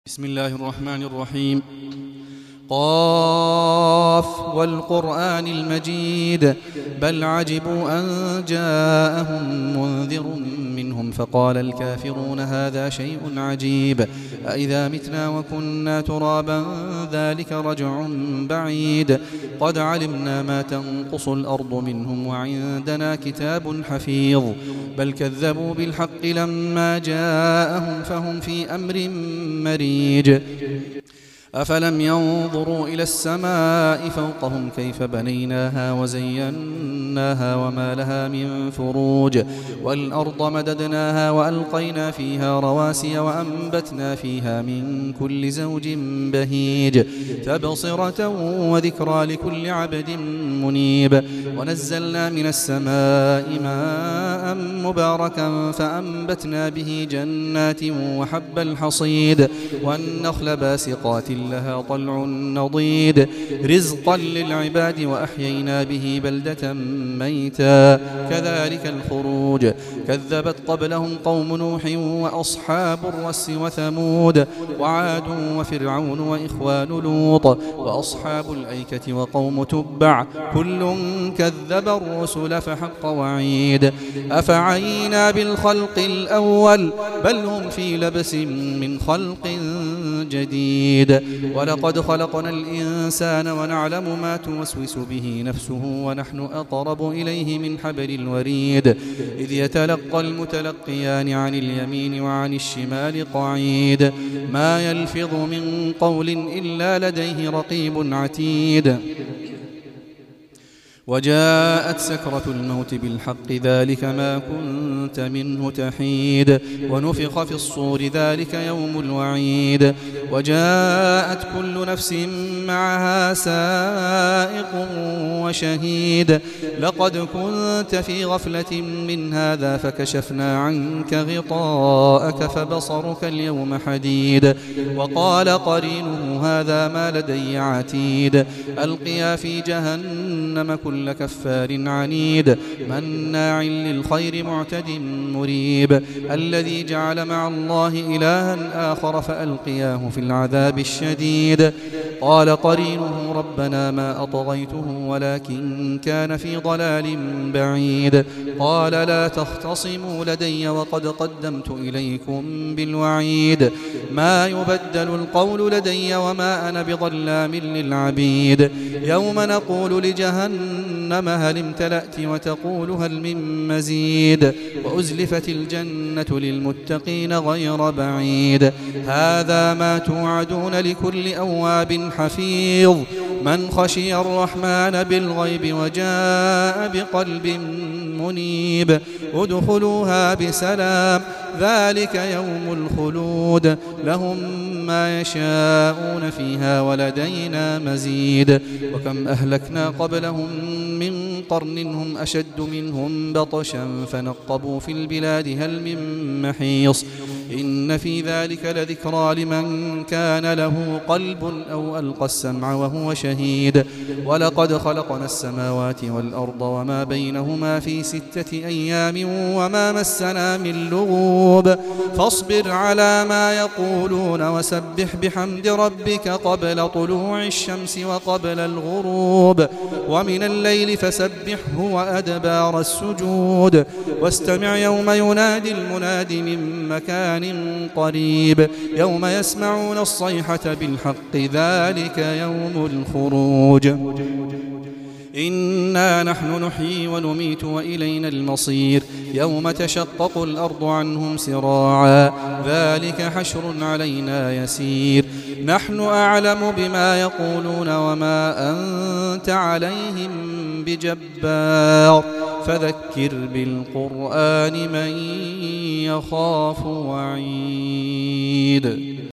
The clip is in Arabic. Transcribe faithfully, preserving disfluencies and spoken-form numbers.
بسم الله الرحمن الرحيم. قاف والقرآن المجيد بل عجبوا أن جاءهم منذر منهم فقال الكافرون هذا شيء عجيب أإذا متنا وكنا ترابا ذلك رجع بعيد قد علمنا ما تنقص الأرض منهم وعندنا كتاب حفيظ بل كذبوا بالحق لما جاءهم فهم في أمر مريج أفلم ينظروا إلى السماء فوقهم كيف بنيناها وزيناها وما لها من فروج والأرض مددناها وألقينا فيها رواسي وأنبتنا فيها من كل زوج بهيج تبصرة وذكرى لكل عبد منيب ونزلنا من السماء ماء مباركا فأنبتنا به جنات وحب الحصيد والنخل باسقات لها طلع نضيد رزقا للعباد وأحيينا به بلدة ميتا كذلك الخروج كذبت قبلهم قوم نوح وأصحاب الرس وثمود وعاد وفرعون وإخوان لوط وأصحاب الأيكة وقوم تبع كل كذب الرسل فحق وعيد أفعينا بالخلق الأول بل هم في لبس من خلق جديد ولقد خلقنا الإنسان ونعلم ما توسوس به نفسه ونحن أقرب إليه من حبل الوريد إذ يتلقى المتلقيان عن اليمين وعن الشمال قعيد ما يلفظ من قول إلا لديه رقيب عتيد وجاءت سكرة الموت بالحق ذلك ما كنت منه تحيد ونفخ في الصور ذلك يوم الوعيد وجاءت كل نفس معها سائق وشهيد لقد كنت في غفلة من هذا فكشفنا عنك غطاءك فبصرك اليوم حديد وقال قرينه هذا ما لدي عتيد ألقيا في جهنم كل كفار عنيد مناع للخير معتد مريب الذي جعل مع الله إلها آخر فألقياه في العذاب الشديد قال قرينه ربنا ما أطغيته ولكن كان في ضلال بعيد قال لا تختصموا لدي وقد قدمت إليكم بالوعيد ما يبدل القول لدي وما أنا بظلام للعبيد يوم نقول لجهنم هل امتلأت وتقول هل من مزيد وأزلفت الجنة للمتقين غير بعيد هذا ما توعدون لكل أواب حفيظ من خشي الرحمن بالغيب وجاء بقلب منيب ادخلوها بسلام ذلك يوم الخلود لهم ما يشاءون فيها ولدينا مزيد وكم أهلكنا قبلهم من قرن هم أشد منهم بطشا فنقبوا في البلاد هل من محيص إن في ذلك لذكرى لمن كان له قلب أو ألقى السمع وهو شهيد ولقد خلقنا السماوات والأرض وما بينهما في ستة أيام وما مسنا من لغوب فاصبر على ما يقولون وسبح بحمد ربك قبل طلوع الشمس وقبل الغروب ومن الليل فسبحه وأدبار السجود واستمع يوم ينادي المناد من مكان قريب يوم يسمعون الصيحة بالحق ذلك يوم الخروج إنا نحن نحيي ونميت وإلينا المصير يوم تشقق الأرض عنهم سراعا ذلك حشر علينا يسير نحن أعلم بما يقولون وما أنت عليهم بجبار فذكر بالقرآن من يخاف وعيد.